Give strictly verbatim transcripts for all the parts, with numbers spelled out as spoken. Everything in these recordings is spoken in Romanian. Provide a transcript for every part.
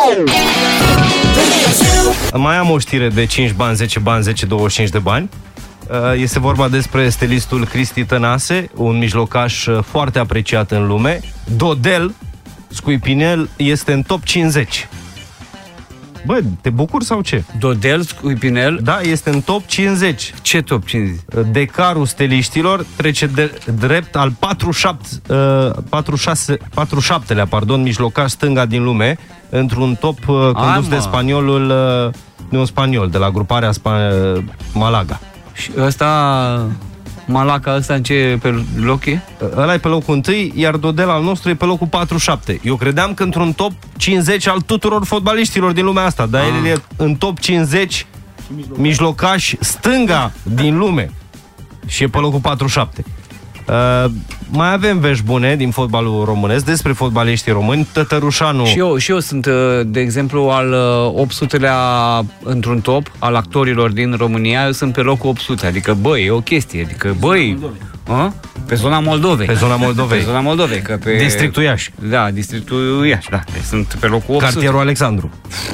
Mai am o știre de cinci bani, zece bani, zece, douăzeci și cinci de bani. Este vorba despre stelistul Cristi Tănase, un mijlocaș foarte apreciat în lume. Dodel Scuipinel este în top cincizeci. Bă, te bucuri sau ce? Dodel Scuipinel? Da, este în top cincizeci. Ce top cincizeci? Decarul steliștilor trece de drept al patruzeci și șapte, uh, patruzeci și șase, patruzeci și șaptelea, pardon, mijlocaș stânga din lume, într-un top uh, condus Ai, de spaniolul, uh, de un spaniol, de la gruparea Sp- uh, Malaga. Și ăsta, Malaca, ăsta în ce pe loc e? Ăla e pe locul întâi, iar Dodel al nostru e pe locul patruzeci și șapte. Eu credeam că într-un top cincizeci al tuturor fotbaliștilor din lumea asta, dar el e în top cincizeci mijlocaș stânga din lume și e pe locul patruzeci și șapte. Uh, mai avem vești bune din fotbalul românesc despre fotbaliștii români. Tătărușanu. Și eu, și eu sunt, de exemplu, al opt sutelea într-un top al actorilor din România. Eu sunt pe locul opt sute, adică băi, e o chestie, adică băi, a? Pe zona Moldovei. Pe zona Moldovei. Pe zona Moldovei, că pe Districtul Iași. Da, districtul Iași, da. Deci sunt pe locul opt sute. Cartierul Alexandru.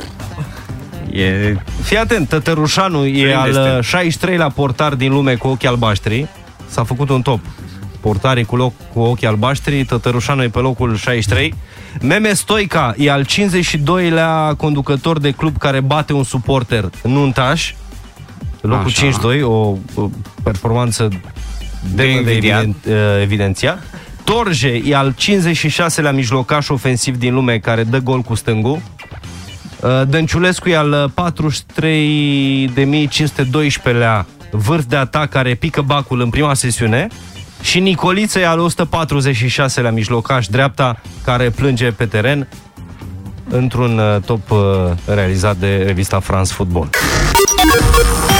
E... Fii atent, Tătărușanu e al șaizeci și treilea portar din lume cu ochii albaștri. S-a făcut un top. Portarii cu, loc, cu ochii albaștri, Tătărușanu e pe locul șaizeci și trei. Meme Stoica e al cincizeci și doilea conducător de club care bate un suporter nuntaș. Locul Așa. cincizeci și doi, o, o performanță demnă de, de eviden, evidenția. Torje e al cincizeci și șaselea mijlocaș ofensiv din lume care dă gol cu stângul. Dănciulescu e al patruzeci și trei de mii cinci sute doisprezecelea vârf de atac care pică bacul în prima sesiune. Și Nicoliță e al o sută patruzeci și șaselea mijlocaș dreapta care plânge pe teren, într-un top realizat de revista France Football.